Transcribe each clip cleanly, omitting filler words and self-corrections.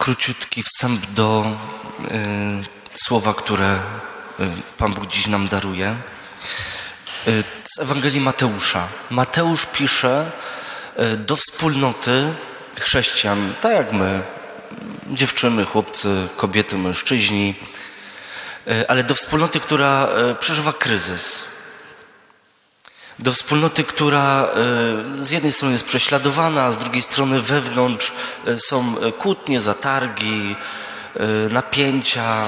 Króciutki wstęp do słowa, które Pan Bóg dziś nam daruje. Z Ewangelii Mateusza. Mateusz pisze do wspólnoty chrześcijan, tak jak my, dziewczyny, chłopcy, kobiety, mężczyźni, ale do wspólnoty, która przeżywa kryzys. Do wspólnoty, która z jednej strony jest prześladowana, a z drugiej strony wewnątrz są kłótnie, zatargi, napięcia.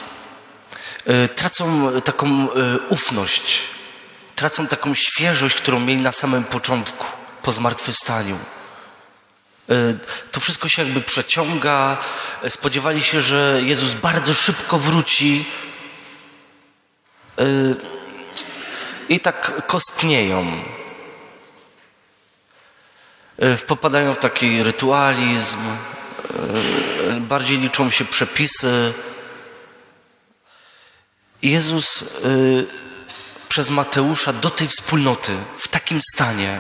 Tracą taką ufność, tracą taką świeżość, którą mieli na samym początku, po zmartwychwstaniu. To wszystko się jakby przeciąga. Spodziewali się, że Jezus bardzo szybko wróci. I tak kostnieją. Popadają w taki rytualizm. Bardziej liczą się przepisy. I Jezus przez Mateusza do tej wspólnoty w takim stanie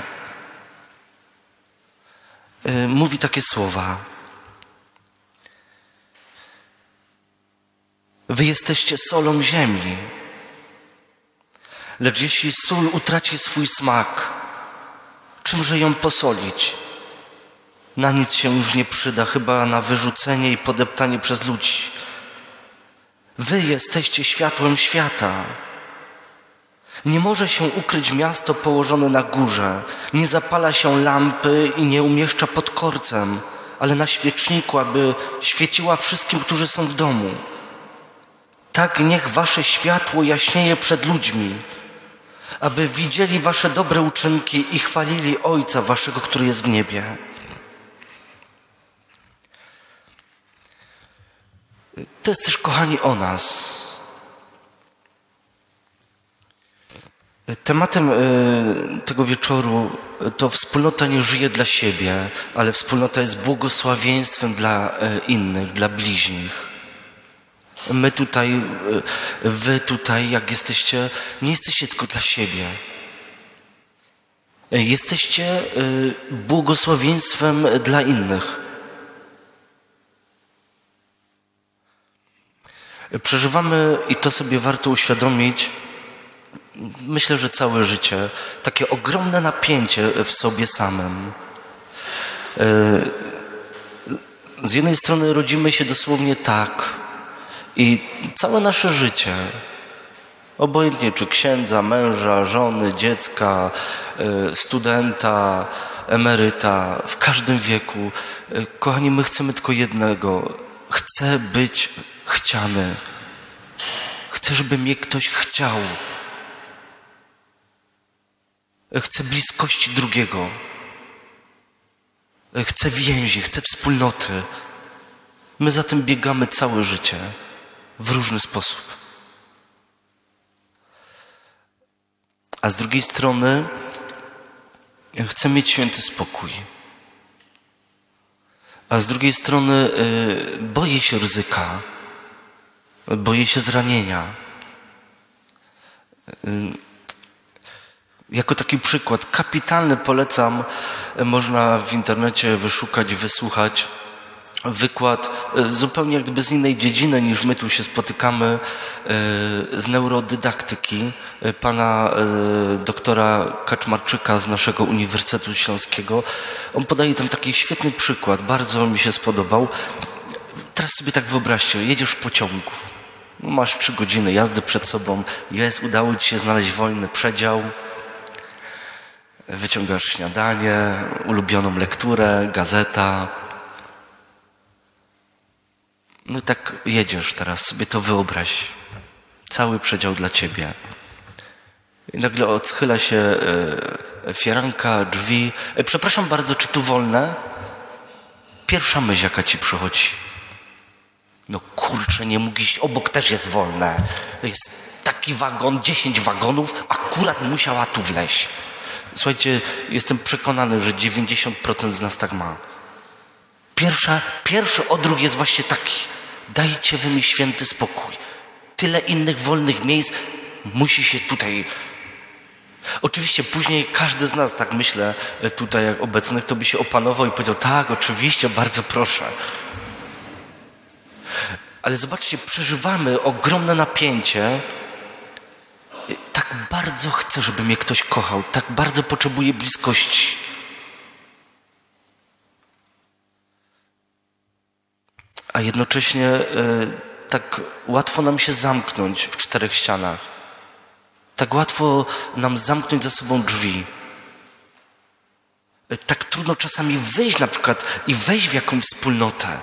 mówi takie słowa. Wy jesteście solą ziemi. Lecz jeśli sól utraci swój smak, czymże ją posolić? Na nic się już nie przyda, chyba na wyrzucenie i podeptanie przez ludzi. Wy jesteście światłem świata. Nie może się ukryć miasto położone na górze. Nie zapala się lampy i nie umieszcza pod korcem, ale na świeczniku, aby świeciła wszystkim, którzy są w domu. Tak niech wasze światło jaśnieje przed ludźmi, aby widzieli wasze dobre uczynki i chwalili Ojca waszego, który jest w niebie. To jest też, kochani, o nas. Tematem tego wieczoru to wspólnota nie żyje dla siebie, ale wspólnota jest błogosławieństwem dla innych, dla bliźnich. My tutaj, wy tutaj, jak jesteście, nie jesteście tylko dla siebie. Jesteście błogosławieństwem dla innych. Przeżywamy, i to sobie warto uświadomić, myślę, że całe życie, takie ogromne napięcie w sobie samym. Z jednej strony rodzimy się dosłownie tak i całe nasze życie, obojętnie czy księdza, męża, żony, dziecka, studenta, emeryta, w każdym wieku, kochani, my chcemy tylko jednego. Chcę być chciany. Chcę, żeby mnie ktoś chciał. Chcę bliskości drugiego. Chcę więzi, chcę wspólnoty. My za tym biegamy całe życie. W różny sposób. A z drugiej strony chcę mieć święty spokój. A z drugiej strony boję się ryzyka. Boję się zranienia. Jako taki przykład kapitalny polecam, można w internecie wyszukać, wysłuchać wykład zupełnie jak gdyby z innej dziedziny niż my tu się spotykamy, z neurodydaktyki pana doktora Kaczmarczyka z naszego Uniwersytetu Śląskiego. On podaje tam taki świetny przykład, bardzo mi się spodobał. Teraz sobie tak wyobraźcie, jedziesz w pociągu, masz 3 godziny jazdy przed sobą, udało ci się znaleźć wolny przedział, wyciągasz śniadanie, ulubioną lekturę, gazeta. No i tak jedziesz teraz, sobie to wyobraź. Cały przedział dla ciebie. I nagle odchyla się firanka, drzwi. Przepraszam bardzo, czy tu wolne? Pierwsza myśl, jaka ci przychodzi. No kurczę, nie mógł iść, obok też jest wolne. Jest taki wagon, 10 wagonów, akurat musiała tu wleźć. Słuchajcie, jestem przekonany, że 90% z nas tak ma. Pierwszy odruch jest właśnie taki. Dajcie wy mi święty spokój. Tyle innych wolnych miejsc musi się tutaj... Oczywiście później każdy z nas, tak myślę, tutaj jak obecnych, to by się opanował i powiedział, tak, oczywiście, bardzo proszę. Ale zobaczcie, przeżywamy ogromne napięcie. Tak bardzo chcę, żeby mnie ktoś kochał. Tak bardzo potrzebuję bliskości. A jednocześnie tak łatwo nam się zamknąć w czterech ścianach. Tak łatwo nam zamknąć za sobą drzwi. Tak trudno czasami wyjść na przykład i wejść w jakąś wspólnotę.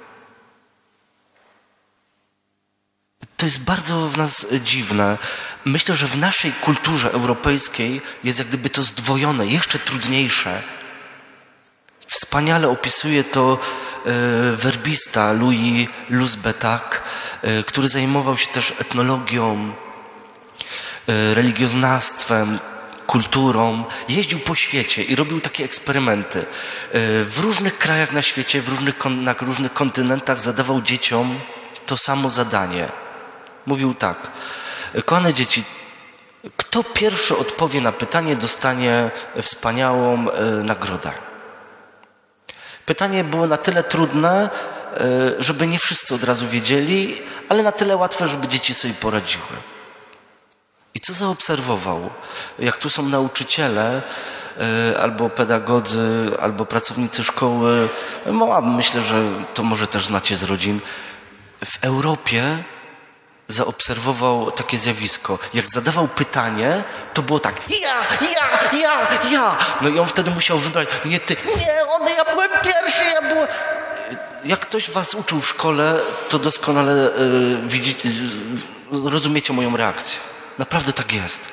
To jest bardzo w nas dziwne. Myślę, że w naszej kulturze europejskiej jest jak gdyby to zdwojone, jeszcze trudniejsze. Wspaniale opisuje to werbista Louis Lusbetak, który zajmował się też etnologią, religioznawstwem, kulturą. Jeździł po świecie i robił takie eksperymenty. W różnych krajach na świecie, na różnych kontynentach zadawał dzieciom to samo zadanie. Mówił tak: kochane dzieci, kto pierwszy odpowie na pytanie, dostanie wspaniałą nagrodę. Pytanie było na tyle trudne, żeby nie wszyscy od razu wiedzieli, ale na tyle łatwe, żeby dzieci sobie poradziły. I co zaobserwował? Jak tu są nauczyciele, albo pedagodzy, albo pracownicy szkoły, myślę, że to może też znacie z rodzin. W Europie zaobserwował takie zjawisko. Jak zadawał pytanie, to było tak: ja. No i on wtedy musiał wybrać: nie ty, nie, ja byłem pierwszy, ja byłem... Jak ktoś was uczył w szkole, to doskonale widzicie, rozumiecie moją reakcję. Naprawdę tak jest.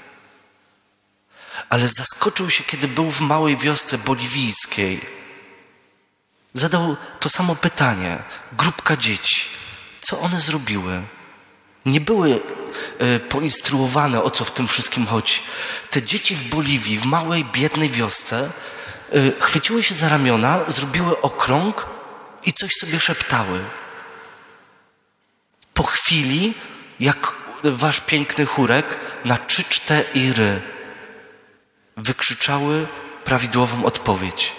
Ale zaskoczył się, kiedy był w małej wiosce boliwijskiej. Zadał to samo pytanie. Grupka dzieci. Co one zrobiły? Nie były poinstruowane, o co w tym wszystkim chodzi. Te dzieci w Boliwii, w małej, biednej wiosce, chwyciły się za ramiona, zrobiły okrąg i coś sobie szeptały. Po chwili, jak wasz piękny chórek, na 3-4 wykrzyczały prawidłową odpowiedź.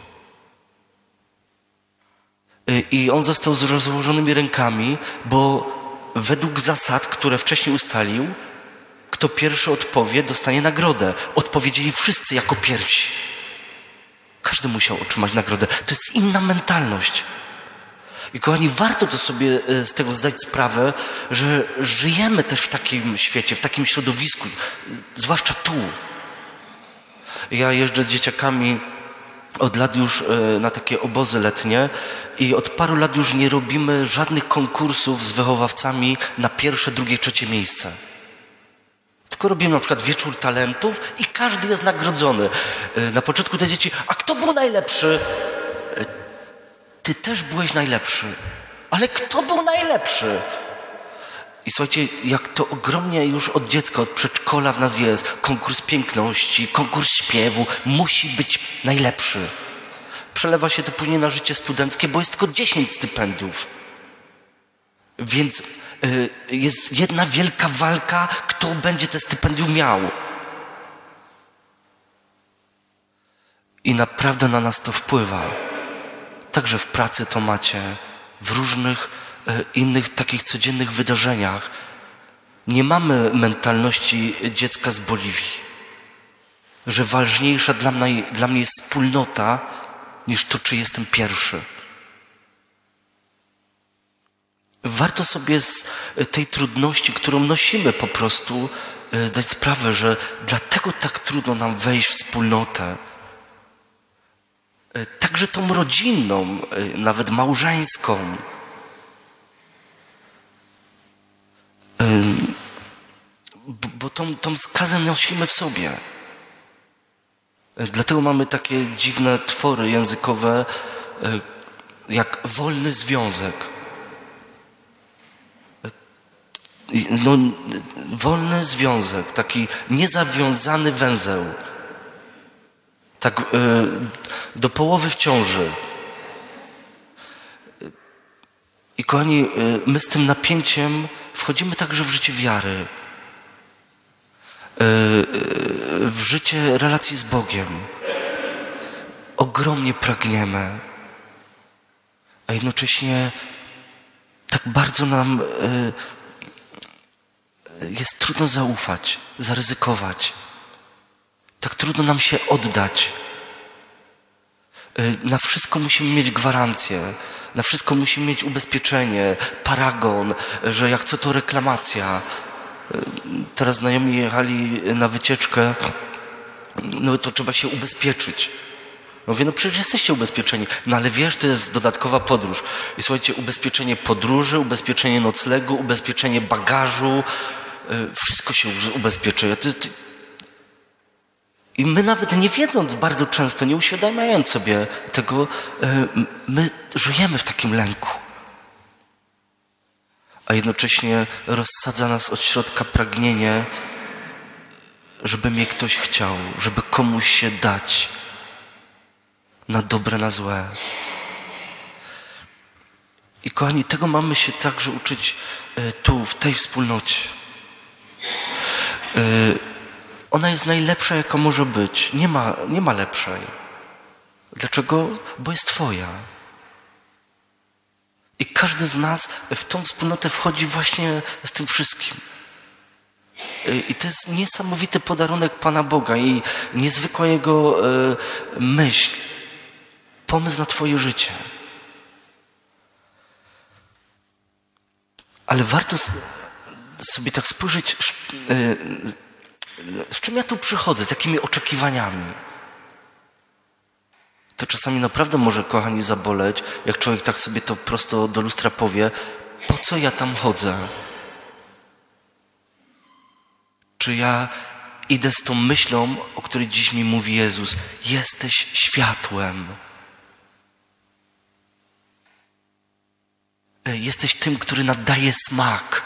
I on został z rozłożonymi rękami, bo według zasad, które wcześniej ustalił, kto pierwszy odpowie, dostanie nagrodę. Odpowiedzieli wszyscy jako pierwsi. Każdy musiał otrzymać nagrodę. To jest inna mentalność. I kochani, warto to sobie z tego zdać sprawę, że żyjemy też w takim świecie, w takim środowisku, zwłaszcza tu. Ja jeżdżę z dzieciakami od lat już na takie obozy letnie i od paru lat już nie robimy żadnych konkursów z wychowawcami na 1., 2., 3 miejsce. Tylko robimy na przykład wieczór talentów i każdy jest nagrodzony. Na początku te dzieci: a kto był najlepszy? Ty też byłeś najlepszy. Ale kto był najlepszy? I słuchajcie, jak to ogromnie już od dziecka, od przedszkola w nas jest. Konkurs piękności, konkurs śpiewu. Musi być najlepszy. Przelewa się to później na życie studenckie, bo jest tylko 10 stypendiów. Więc jest jedna wielka walka, kto będzie te stypendium miał. I naprawdę na nas to wpływa. Także w pracy to macie, w różnych innych takich codziennych wydarzeniach. Nie mamy mentalności dziecka z Boliwii, że ważniejsza dla mnie jest wspólnota niż to, czy jestem pierwszy. Warto sobie z tej trudności, którą nosimy po prostu, zdać sprawę, że dlatego tak trudno nam wejść w wspólnotę. Także tą rodzinną, nawet małżeńską. Bo tą skazę nosimy w sobie. Dlatego mamy takie dziwne twory językowe, jak wolny związek. No, wolny związek, taki niezawiązany węzeł. Tak do połowy w ciąży. I kochani, my z tym napięciem wchodzimy także w życie wiary. W życie relacji z Bogiem. Ogromnie pragniemy. A jednocześnie tak bardzo nam jest trudno zaufać, zaryzykować. Tak trudno nam się oddać. Na wszystko musimy mieć gwarancję. Na wszystko musimy mieć ubezpieczenie, paragon, że jak co to reklamacja. Teraz znajomi jechali na wycieczkę, no to trzeba się ubezpieczyć. No mówię, no przecież jesteście ubezpieczeni. No ale wiesz, to jest dodatkowa podróż. I słuchajcie, ubezpieczenie podróży, ubezpieczenie noclegu, ubezpieczenie bagażu, wszystko się ubezpieczy. I my nawet nie wiedząc bardzo często, nie uświadamiając sobie tego, my żyjemy w takim lęku. A jednocześnie rozsadza nas od środka pragnienie, żeby mnie ktoś chciał, żeby komuś się dać na dobre, na złe. I kochani, tego mamy się także uczyć tu, w tej wspólnocie. Ona jest najlepsza, jaka może być. Nie ma lepszej. Dlaczego? Bo jest Twoja. I każdy z nas w tą wspólnotę wchodzi właśnie z tym wszystkim. I to jest niesamowity podarunek Pana Boga i niezwykła Jego myśl, pomysł na Twoje życie. Ale warto sobie tak spojrzeć, z czym ja tu przychodzę, z jakimi oczekiwaniami. To czasami naprawdę może, kochani, zaboleć, jak człowiek tak sobie to prosto do lustra powie, po co ja tam chodzę? Czy ja idę z tą myślą, o której dziś mi mówi Jezus, jesteś światłem. Jesteś tym, który nadaje smak.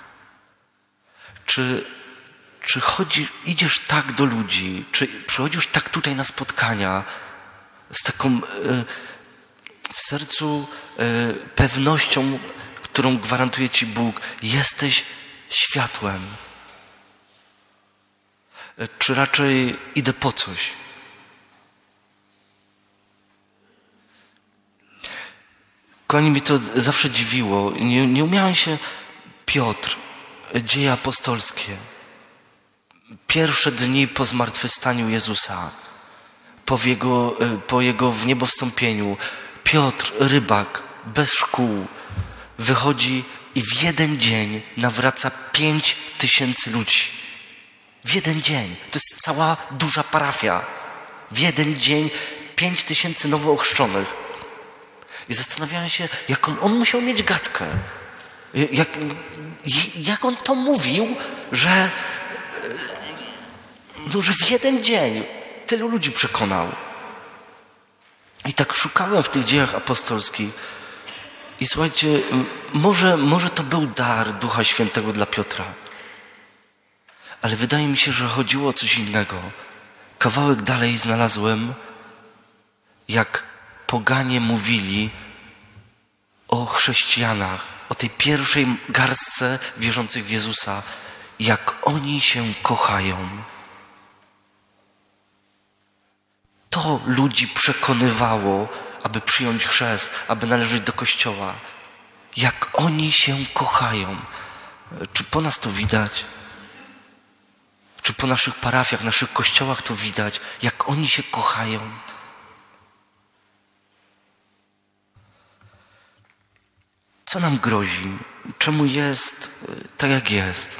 Czy idziesz tak do ludzi, czy przychodzisz tak tutaj na spotkania z taką w sercu pewnością, którą gwarantuje Ci Bóg, jesteś światłem. Czy raczej idę po coś? Kochani, mnie to zawsze dziwiło. Nie umiałem się Piotr, Dzieje apostolskie. Pierwsze dni po zmartwychwstaniu Jezusa, po Jego w niebo wstąpieniu, Piotr, rybak, bez szkół, wychodzi i w jeden dzień nawraca 5000 ludzi. W jeden dzień. To jest cała duża parafia. W jeden dzień 5000 nowo ochrzczonych. I zastanawiałem się, jaką on musiał mieć gadkę. Jak on to mówił, że w jeden dzień tylu ludzi przekonał. I tak szukałem w tych dziejach apostolskich. I słuchajcie, może to był dar Ducha Świętego dla Piotra. Ale wydaje mi się, że chodziło o coś innego. Kawałek dalej znalazłem, jak poganie mówili o chrześcijanach, o tej pierwszej garstce wierzących w Jezusa, jak oni się kochają. To ludzi przekonywało, aby przyjąć chrzest, aby należeć do Kościoła. Jak oni się kochają. Czy po nas to widać? Czy po naszych parafiach, naszych kościołach to widać? Jak oni się kochają? Co nam grozi? Czemu jest tak, jak jest?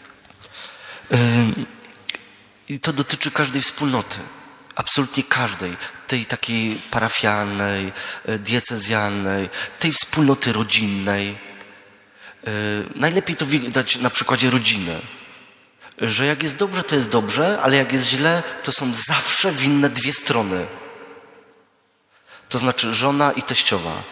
I to dotyczy każdej wspólnoty. Absolutnie każdej. Tej takiej parafialnej, diecezjalnej, tej wspólnoty rodzinnej. Najlepiej to widać na przykładzie rodziny. Że jak jest dobrze, to jest dobrze, ale jak jest źle, to są zawsze winne dwie strony. To znaczy żona i teściowa.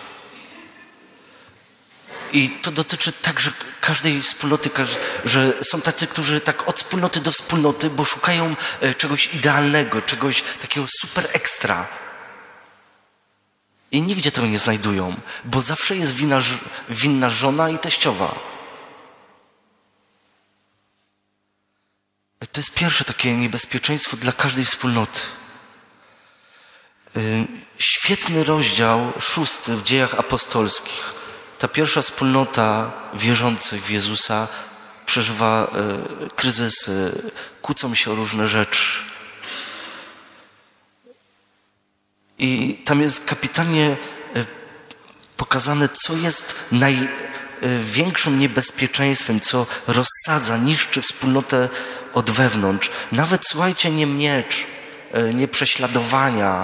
I to dotyczy także każdej wspólnoty, że są tacy, którzy tak od wspólnoty do wspólnoty, bo szukają czegoś idealnego, czegoś takiego super ekstra. I nigdzie tego nie znajdują, bo zawsze jest winna żona i teściowa. To jest pierwsze takie niebezpieczeństwo dla każdej wspólnoty. Świetny rozdział 6 w Dziejach Apostolskich Ta pierwsza wspólnota wierzących w Jezusa przeżywa kryzysy, kłócą się o różne rzeczy. I tam jest kapitalnie pokazane, co jest największym niebezpieczeństwem, co rozsadza, niszczy wspólnotę od wewnątrz. Nawet, słuchajcie, nie miecz, nie prześladowania,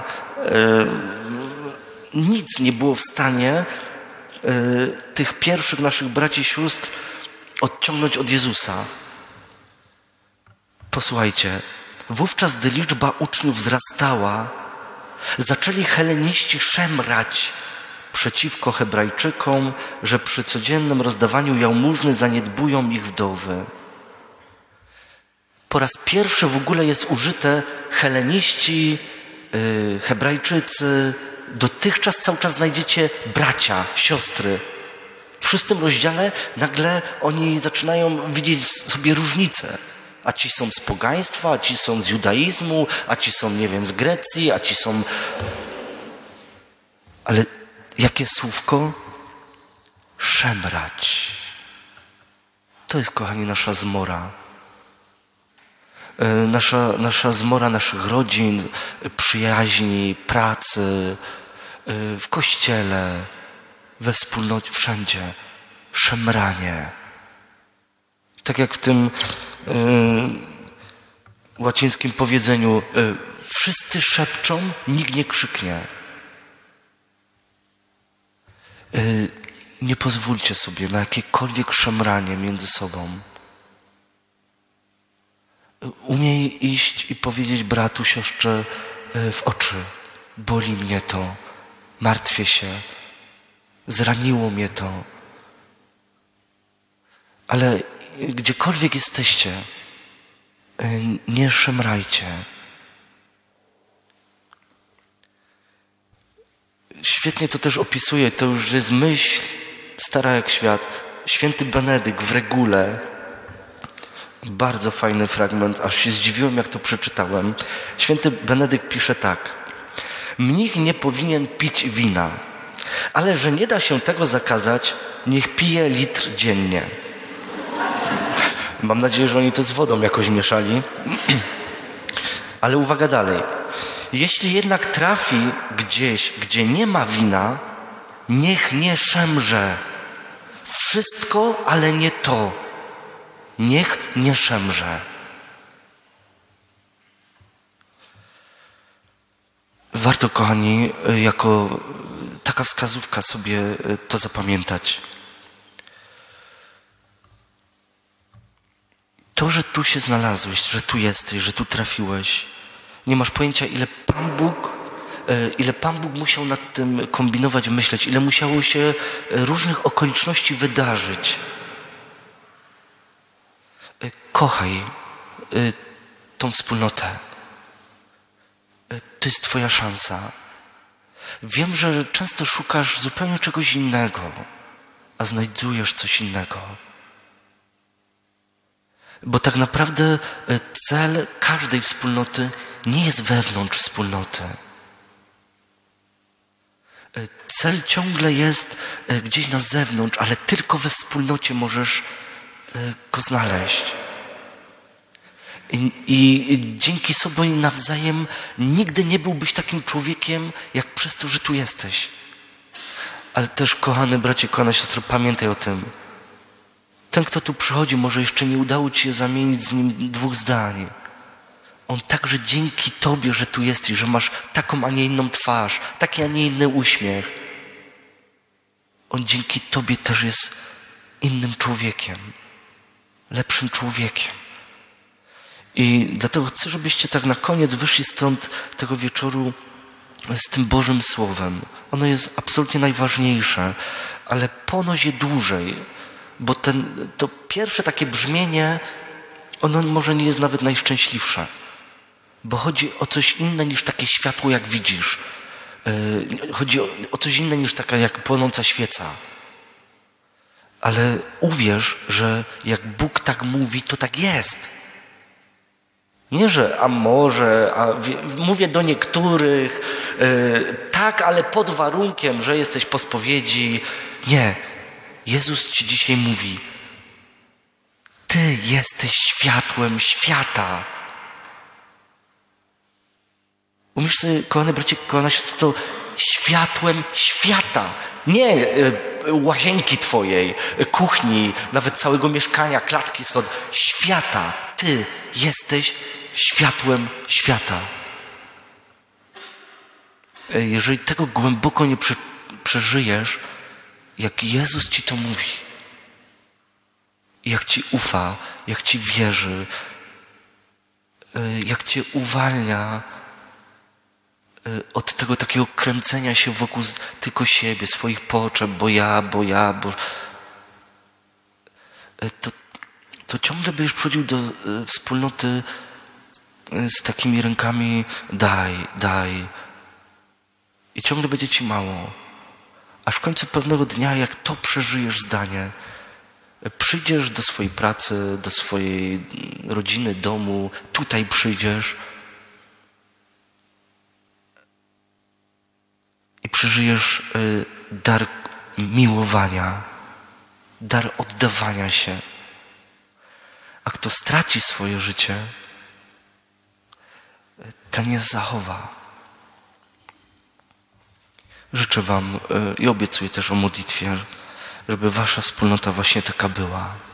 nic nie było w stanie tych pierwszych naszych braci i sióstr odciągnąć od Jezusa. Posłuchajcie, wówczas, gdy liczba uczniów wzrastała, zaczęli heleniści szemrać przeciwko Hebrajczykom, że przy codziennym rozdawaniu jałmużny zaniedbują ich wdowy. Po raz pierwszy w ogóle jest użyte heleniści, Hebrajczycy. Dotychczas cały czas znajdziecie bracia, siostry. W 6 rozdziale nagle oni zaczynają widzieć w sobie różnice. A ci są z pogaństwa, a ci są z judaizmu, a ci są, nie wiem, z Grecji, a ci są... Ale jakie słówko? Szemrać. To jest, kochani, nasza zmora. Nasza zmora naszych rodzin, przyjaźni, pracy, w kościele, we wspólnocie, wszędzie. Szemranie. Tak jak w tym łacińskim powiedzeniu, wszyscy szepczą, nikt nie krzyknie. Nie pozwólcie sobie na jakiekolwiek szemranie między sobą. Umiej iść i powiedzieć bratu, siostrze w oczy: boli mnie to, martwię się, zraniło mnie to. Ale gdziekolwiek jesteście, nie szemrajcie. Świetnie to też opisuje, to już jest myśl stara jak świat. Święty Benedykt w Regule, bardzo fajny fragment, aż się zdziwiłem, jak to przeczytałem. Święty Benedykt pisze tak: mnich nie powinien pić wina, ale że nie da się tego zakazać, niech pije litr dziennie. Mam nadzieję, że oni to z wodą jakoś mieszali. Ale uwaga dalej. Jeśli jednak trafi gdzieś, gdzie nie ma wina, niech nie szemrze. Wszystko, ale nie to. Niech nie szemrze. Warto, kochani, jako taka wskazówka sobie to zapamiętać. To, że tu się znalazłeś, że tu jesteś, że tu trafiłeś, nie masz pojęcia, ile Pan Bóg musiał nad tym kombinować, myśleć, ile musiało się różnych okoliczności wydarzyć. Kochaj tą wspólnotę. To jest twoja szansa. Wiem, że często szukasz zupełnie czegoś innego, a znajdujesz coś innego. Bo tak naprawdę cel każdej wspólnoty nie jest wewnątrz wspólnoty. Cel ciągle jest gdzieś na zewnątrz, ale tylko we wspólnocie możesz go znaleźć. I dzięki sobie nawzajem nigdy nie byłbyś takim człowiekiem, jak przez to, że tu jesteś. Ale też, kochany bracie, kochana siostro, pamiętaj o tym. Ten, kto tu przychodzi, może jeszcze nie udało ci się zamienić z nim 2 zdań. On także dzięki tobie, że tu jesteś, że masz taką, a nie inną twarz, taki, a nie inny uśmiech. On dzięki tobie też jest innym człowiekiem, lepszym człowiekiem. I dlatego chcę, żebyście tak na koniec wyszli stąd tego wieczoru z tym Bożym Słowem. Ono jest absolutnie najważniejsze, ale ponoć je dłużej, bo to pierwsze takie brzmienie, ono może nie jest nawet najszczęśliwsze, bo chodzi o coś inne niż takie światło, jak widzisz. Chodzi o coś inne niż taka jak płonąca świeca. Ale uwierz, że jak Bóg tak mówi, to tak jest. Nie, że a może, mówię do niektórych, tak, ale pod warunkiem, że jesteś po spowiedzi. Nie, Jezus ci dzisiaj mówi: Ty jesteś światłem świata. Umiesz sobie, kochany bracie, kochana siostro, to światłem świata. Nie łazienki twojej, kuchni, nawet całego mieszkania, klatki schod. Świata. Ty jesteś światłem świata. Jeżeli tego głęboko nie przeżyjesz, jak Jezus ci to mówi, jak ci ufa, jak ci wierzy, jak cię uwalnia od tego takiego kręcenia się wokół tylko siebie, swoich potrzeb, bo to ciągle będziesz przychodził do wspólnoty z takimi rękami daj. I ciągle będzie ci mało. Aż w końcu pewnego dnia, jak to przeżyjesz zdanie, przyjdziesz do swojej pracy, do swojej rodziny, domu, tutaj przyjdziesz i przeżyjesz dar miłowania, dar oddawania się. A kto straci swoje życie, ten je zachowa. Życzę wam i obiecuję też o modlitwie, żeby wasza wspólnota właśnie taka była.